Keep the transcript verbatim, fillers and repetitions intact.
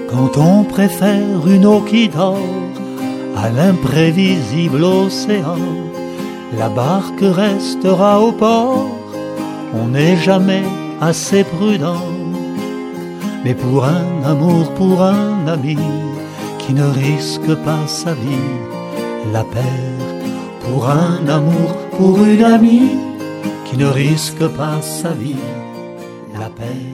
quand on préfère une eau qui dort à l'imprévisible océan, la barque restera au port, on n'est jamais assez prudent. Mais pour un amour, pour un ami qui ne risque pas sa vie, la perd. Pour un amour, pour une amie qui ne risque pas sa vie, la perd.